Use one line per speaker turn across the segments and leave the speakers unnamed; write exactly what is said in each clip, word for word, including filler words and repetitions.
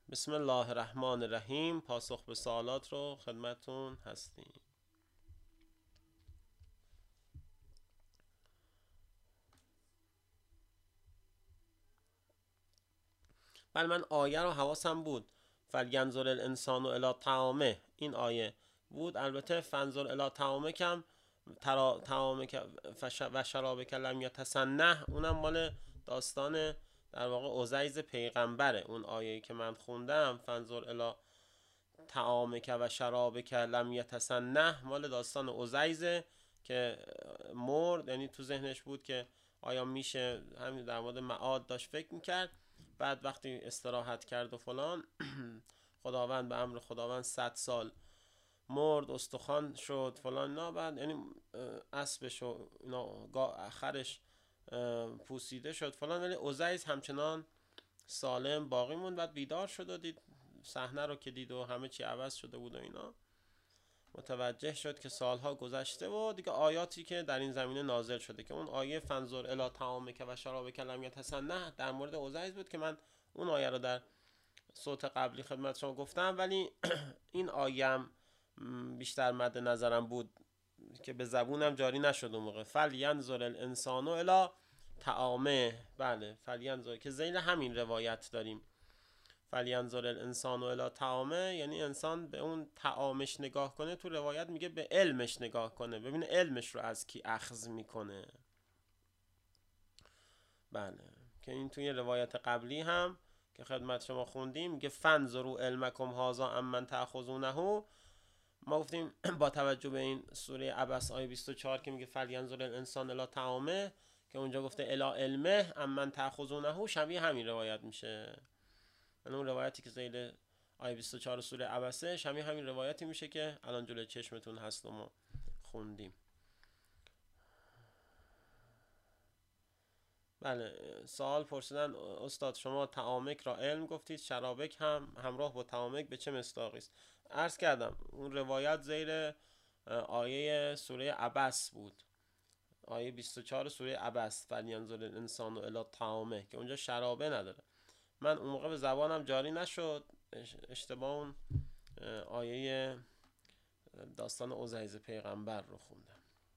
بسم الله الرحمن الرحیم. پاسخ به سوالات رو خدمتون هستیم. بله، من آیه رو حواسم بود. فلینظر الانسان الی طعامه، این آیه بود. البته فنظر الی طعامه کم ترا طعامه و شرابک لم یتسنه، اونم مال داستان در واقع عزیز پیغمبره. اون آیه‌ای که من خوندم فنظر الی طعامک و شرابک لم یتسنه مال داستان عزیزه که مرد، یعنی تو ذهنش بود که آیا میشه، همین در مورد معاد داشت فکر میکرد. بعد وقتی استراحت کرد و فلان خداوند به امر خداوند صد سال مرد، استخوان شد فلان، نه بعد یعنی اسبش و اینا خرش پوسیده شد فلان، ولی عزیز همچنان سالم باقی موند. بعد بیدار شد و دید صحنه رو که دید و همه چی عوض شده بود و اینا، متوجه شد که سالها گذشته و دیگه آیاتی که در این زمینه نازل شده که اون آیه فنظر الی طعامک و شرابک لم یتسنه در مورد عزیز بود که من اون آیه رو در صوت قبلی خدمت شما گفتم، ولی این آیه هم بیشتر مد نظرم بود که به زبونم جاری نشد اون موقع. فلینظر الانسان الی طعامه، بله فلینظر که ذیل همین روایت داریم. فلینظر الانسان الی طعامه یعنی انسان به اون طعامش نگاه کنه. تو روایت میگه به علمش نگاه کنه، ببینه علمش رو از کی اخذ میکنه. بله که این توی روایت قبلی هم که خدمت شما خوندیم میگه فنظروا علمکم هذا امن تأخذونه. ما گفتیم با توجه به این سوره عبس آیه بیست و چهار که میگه فلینظر الانسان الی طعامه که اونجا گفته الی علمه امن تأخذونه، شبیه همین روایت میشه. اون روایتی که ذیل آیه بیست و چهار سوره عبسه شبیه همین روایتی میشه که الان جلوی چشمتون هست و ما خوندیم. بله، سوال پرسیدن استاد شما طعامک را علم گفتید، شرابک هم همراه با طعامک به چه مصداقی است؟ عرض کردم اون روایت زیر آیه سوره عبس بود، آیه بیست و چهار سوره عبس، فلینظر الانسان الی طعامه، که اونجا شرابه نداره. من اون موقع به زبانم جاری نشد، اشتباه اون آیه داستان عزیز پیغمبر رو خوندم.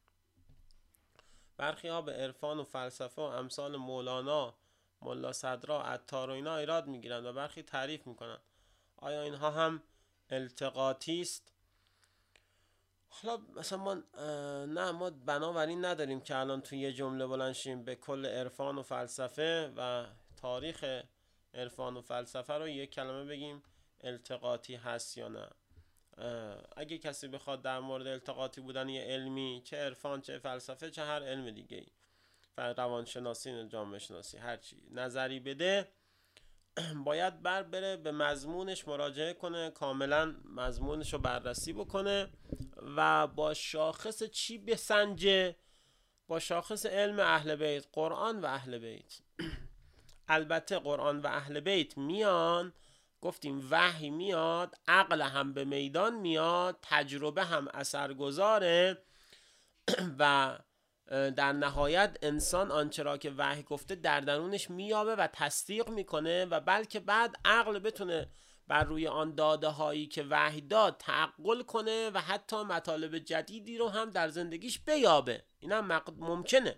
برخی ها به عرفان و فلسفه و امثال مولانا، ملا صدرا، عطار و اینا ایراد میگیرند و برخی تعریف میکنند. آیا اینها هم التقاطی است؟ حالا مثلا ما نه، ما بنابراین نداریم که الان توی یه جمله بلند شیم به کل عرفان و فلسفه و تاریخ عرفان و فلسفه رو یک کلمه بگیم التقاطی هست یا نه. اگه کسی بخواد در مورد التقاطی بودن یه علمی، چه عرفان چه فلسفه چه هر علم دیگه ای، روانشناسی جامعه شناسی هرچی نظری بده، باید بر بره به مضمونش مراجعه کنه، کاملا مضمونش رو بررسی بکنه و با شاخص چی بسنجه؟ با شاخص علم اهل بیت، قرآن و اهل بیت. البته قرآن و اهل بیت میان، گفتیم وحی میاد، عقل هم به میدان میاد، تجربه هم اثرگذاره و در نهایت انسان آنچه را که وحی گفته در درونش میابه و تصدیق میکنه و بلکه بعد عقل بتونه بر روی آن داده هایی که وحی داد تعقل کنه و حتی مطالب جدیدی رو هم در زندگیش بیابه. این هم ممکنه،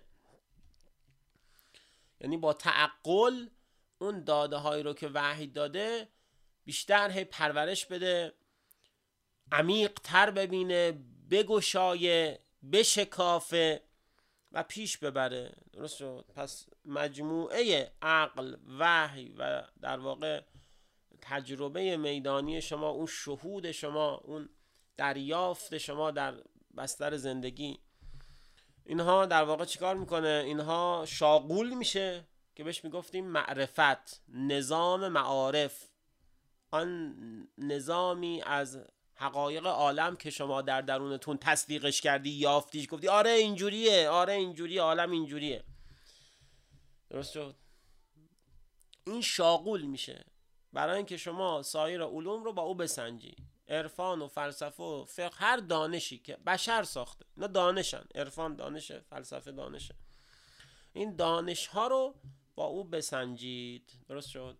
یعنی با تعقل اون داده هایی رو که وحی داده بیشتر هی پرورش بده، عمیق تر ببینه، بگشایه، بشکافه و پیش ببره. درست شد؟ پس مجموعه عقل، وحی و در واقع تجربه میدانی شما، اون شهود شما، اون دریافت شما در بستر زندگی، اینها در واقع چیکار میکنه؟ اینها شاغول میشه که بهش میگفتیم معرفت، نظام معارف، آن نظامی از حقایق عالم که شما در درونتون تصدیقش کردی، یافتیش، گفتی آره اینجوریه، آره اینجوریه، عالم اینجوریه. درست شد؟ این شاغول میشه برای اینکه شما سایر علوم رو با او بسنجی. عرفان و فلسفه و فقه، هر دانشی که بشر ساخته، اینا دانشن. عرفان دانشه، فلسفه دانشه. این دانش ها رو با او بسنجید. درست شد؟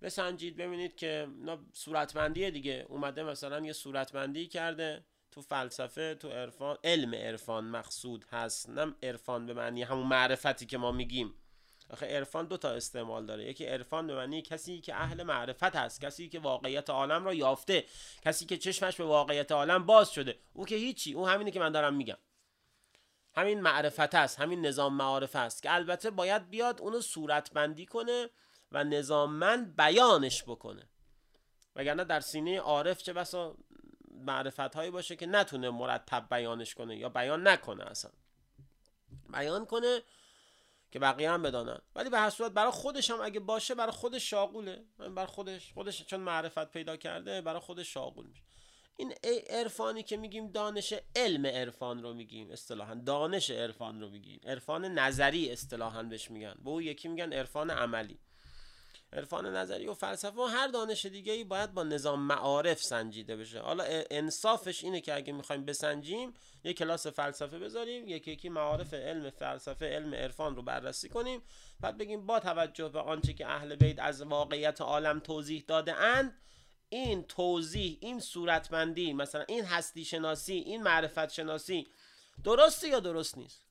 بسنجید ببینید که صورتبندی دیگه اومده مثلا یه صورتبندی کرده تو فلسفه، تو عرفان، علم عرفان مقصود هست، نه عرفان به معنی همون معرفتی که ما میگیم. آخه عرفان دو تا استعمال داره، یکی عرفان به معنی کسی که اهل معرفت هست، کسی که واقعیت عالم را یافته، کسی که چشمش به واقعیت عالم باز شده. او که هیچی، او همینه که من دارم میگم، همین معرفت هست، همین نظام معارف هست که البته باید بیاد اونو صورتبندی کنه و نظاممند بیانش بکنه، وگرنه در سینه عارف چه بسا معرفت هایی باشه که نتونه مرتب بیانش کنه یا بیان نکنه، اصلا بیان کنه که بقیه هم بدانن، ولی به هر صورت برای خودش هم اگه باشه برای خودش شاغوله، برای خودش خودش چون معرفت پیدا کرده برای خودش شاغول میشه. این عرفانی که میگیم دانش علم عرفان رو میگیم، اصطلاحاً دانش عرفان رو میگیم، عرفان نظری اصطلاحاً بهش میگن، به اون یکی میگن عرفان عملی. عرفان نظری و فلسفه و هر دانش دیگه ای باید با نظام معارف سنجیده بشه. حالا انصافش اینه که اگه میخوایم بسنجیم یک کلاس فلسفه بذاریم، یکی یکی معارف علم فلسفه علم عرفان رو بررسی کنیم، بعد بگیم با توجه به آنچه که اهل بیت از واقعیت عالم توضیح داده اند، این توضیح، این صورتبندی، مثلا این هستی شناسی، این معرفت شناسی درسته یا درست نیست،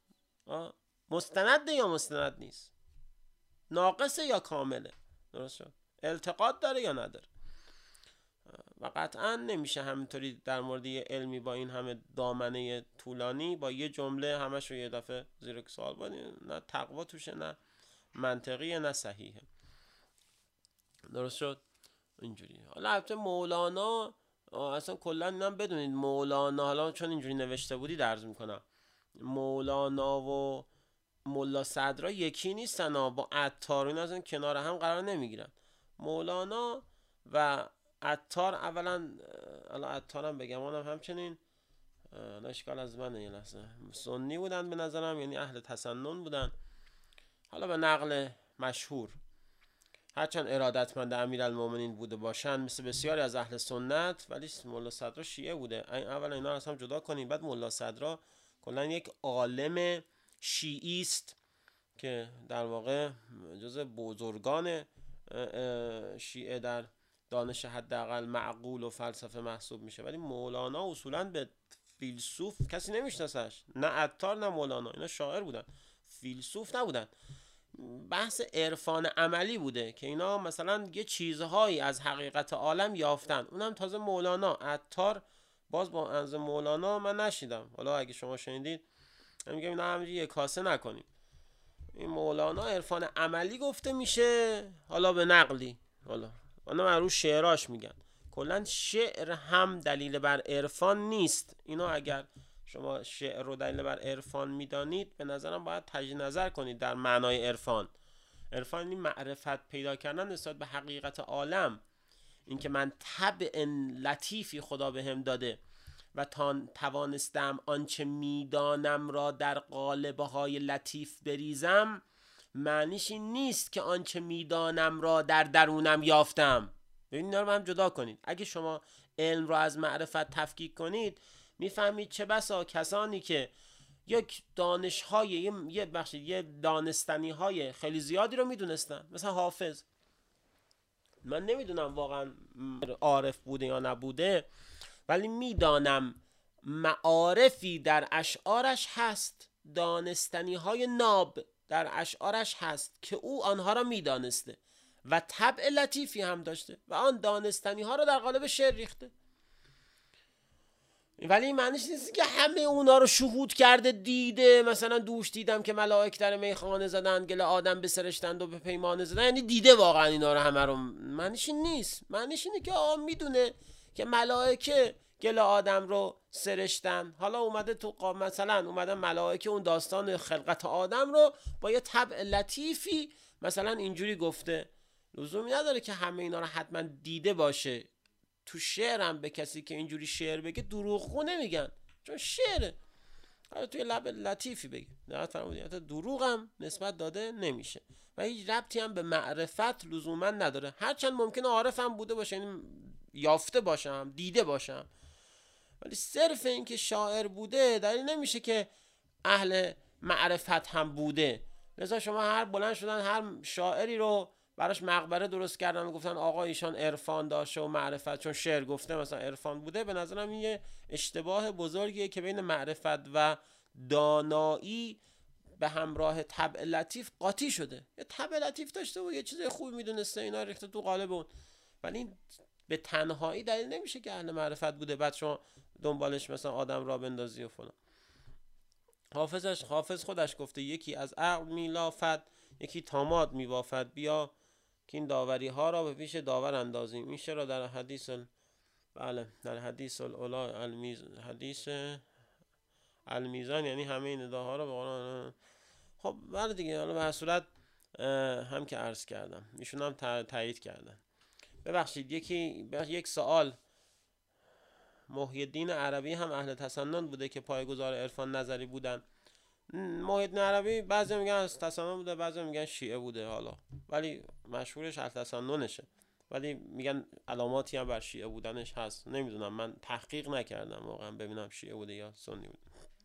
مستنده یا مستند نیست، ناقصه یا کامله، درست شد، التقاط داره یا نداره. و قطعا نمیشه همینطوری در مورد یه علمی با این همه دامنه طولانی با یه جمله همش رو یه دفعه زیر سوال بردیم، نه تقوا توشه، نه منطقیه، نه صحیحه. درست شد اینجوری. حالا البته مولانا اصلا کلا اینم بدونید، مولانا حالا چون اینجوری نوشته بودی درز میکنم، مولانا و ملا صدرا یکی نیستن، با عطار این از کنار هم قرار نمیگیرن. مولانا و عطار اولا، حالا عطارم بگم اونم همچنین اشکال از منه، یه لحظه سنی بودن به نظرم، یعنی اهل تسنن بودن، حالا به نقل مشهور، هرچند ارادتمند امیرالمومنین بوده باشن مثل بسیاری از اهل سنت، ولی ملا صدرا شیعه بوده. اولا اینا رو از هم جدا کنیم. بعد ملا صدرا کلا یک عالم شیعی است که در واقع جزء بزرگان شیعه در دانش حداقل معقول و فلسفه محسوب میشه، ولی مولانا اصولا به فیلسوف کسی نمیشناسش، نه عطار نه مولانا، اینا شاعر بودن، فیلسوف نبودن. بحث عرفان عملی بوده که اینا مثلا یه چیزهایی از حقیقت عالم یافتن، اونم تازه مولانا. عطار باز با انز مولانا من نشیدم، حالا اگه شما شنیدید میگم اینا همینجوری یک کاسه نکنید. این مولانا عرفان عملی گفته میشه، حالا به نقلی، حالا اونا من رو شعراش میگن. کلا شعر هم دلیل بر عرفان نیست. اینا اگر شما شعر رو دلیل بر عرفان میدانید، به نظرم باید تجدید نظر کنید در معنای عرفان. عرفان این معرفت پیدا کردن نسبت به حقیقت عالم، اینکه من طبع لطیفی خدا بهم داده و تا توانستم آنچه میدانم را در قالب‌های لطیف بریزم، معنیش این نیست که آنچه میدانم را در درونم یافتم. ببینید اینا رو هم جدا کنید. اگه شما علم را از معرفت تفکیک کنید، میفهمید چه بسا کسانی که یک دانش‌های یه بخشید یه دانستنی‌های خیلی زیادی رو میدونستن، مثلا حافظ، من نمیدونم واقعا عارف بوده یا نبوده، ولی میدانم معارفی در اشعارش هست، دانستنی‌های ناب در اشعارش هست که او آنها را میدانسته و طبع لطیفی هم داشته و آن دانستنی‌ها را در قالب شعر ریخته. ولی این معنیش نیست که همه اونا رو شهود کرده، دیده. مثلا دوش دیدم که ملائک در میخانه زدن، گل آدم بسرشتند و به پیمانه زدن، یعنی دیده واقعا اینا رو همه رو. معنیش این نیست. معنیش اینه که آه میدونه که ملائکه گل آدم رو سرشتن، حالا اومده تو مثلا اومدن ملائکه اون داستان خلقت آدم رو با یه طبع لطیفی مثلا اینجوری گفته. لزومی نداره که همه اینا رو حتما دیده باشه. تو شعرم به کسی که اینجوری شعر بگه دروغگو نمیگن، چون شعره. حالا توی لب لطیفی بگه، نه فرمودید دروغم نسبت داده نمیشه و هیچ ربطی هم به معرفت لزوما نداره. هرچند ممکنه عارفم بوده باشه، یعنی یافته باشم، دیده باشم، ولی صرف این که شاعر بوده دلیل نمیشه که اهل معرفت هم بوده. لذا شما هر بلند شدن هر شاعری رو براش مقبره درست کردن و گفتن آقا ایشان عرفان داشته و معرفت، چون شعر گفته مثلا عرفان بوده. به نظرم این یه اشتباه بزرگیه که بین معرفت و دانایی به همراه طبع لطیف قاطی شده. یه طبع لطیف داشته و یه چیز خوب میدونسته، اینا ریخته تو قالب اون، ولی این به تنهایی دلیل نمیشه که اهل معرفت بوده بعد شما دنبالش مثلا آدم را بندازی و فلان. حافظش حافظ خودش گفته یکی از عقل میلافد، یکی تاماد میبافد، بیا که این داوری ها را به پیش داور اندازیم. این را در حدیث ال... بله در حدیث الاولا المیز... حدیث المیزان، یعنی همه این نداها را به قرآن. خب بله دیگه، حالا به هر صورت هم که عرض کردم ایشون هم تایید کردن. ببخشید یکی یک سوال، محی الدین عربی هم اهل تسنن بوده که پایه‌گذار عرفان نظری بودن؟ محی الدین عربی بعضی میگن از تسنن بوده، بعضی میگن شیعه بوده، حالا ولی مشهورش اهل تسننشه، ولی میگن علاماتی هم بر شیعه بودنش هست. نمیدونم، من تحقیق نکردم واقعا ببینم شیعه بوده یا سنی بوده.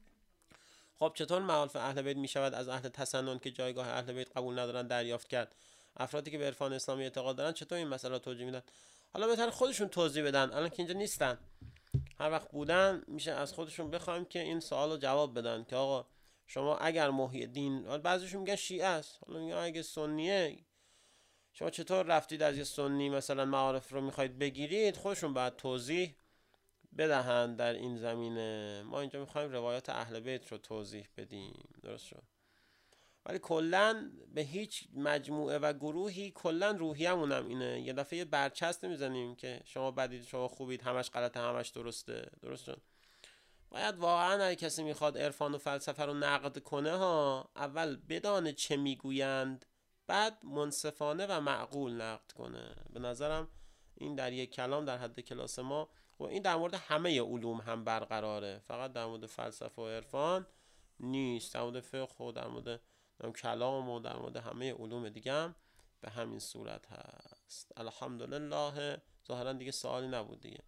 خب چطور معارف اهل بیت میشود از اهل تسنن که جایگاه اهل بیت قبول ندارن دریافت کرد؟ افرادی که به عرفان اسلامی اعتقاد دارن چطور این مسئله توضیح میدن؟ حالا بهتر خودشون توضیح بدن، الان که اینجا نیستن. هر وقت بودن میشه از خودشون بخوایم که این سوالو جواب بدن که آقا شما اگر محی الدین، بعضیشون میگن شیعه است، حالا میگن اگه سنیه، شما چطور رفتید از یه سنی مثلا معارف رو میخواید بگیرید؟ خودشون باید توضیح بدهند در این زمینه. ما اینجا میخوایم روایات اهل بیت رو توضیح بدیم، درست شد؟ ولی کلا به هیچ مجموعه و گروهی کلا روحیه‌مون هم اینه، یه دفعه برچسب نمیزنیم که شما بدید، شما خوبید، همش غلطه، همش درسته، درست شد؟ باید واقعا اگه کسی میخواد عرفان و فلسفه رو نقد کنه ها، اول بدانه چه میگویند، بعد منصفانه و معقول نقد کنه. به نظرم این در یک کلام در حد کلاس ما، و این در مورد همه علوم هم برقراره، فقط در مورد فلسفه و عرفان نیست، در مورد فقه و در مورد کلام و در مورد همه علوم دیگه هم به همین صورت هست. الحمدلله. ظاهرا دیگه سوالی نبود دیگه.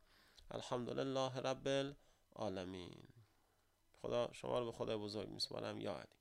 الحمدلله رب العالمین. خدا شما رو به خدای بزرگ میسپارم. یا علی.